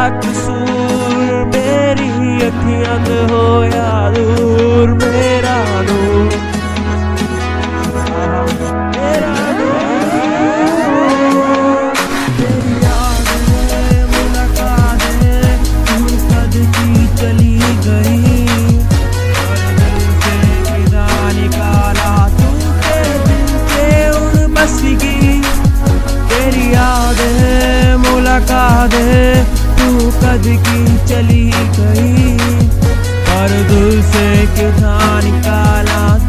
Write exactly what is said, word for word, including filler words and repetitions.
कसूर, मेरी अखियां तो हो या दूर, मेरा नूर मेरा नूर। तेरी याद है, मुलाकात है, तू कद की चली गई, और दिल से विदा निकाला, तू के दिल से उड़ बस गई। तेरी याद है, मुलाकात है, तू कद की चली गई, और दिल से कितना निकाला।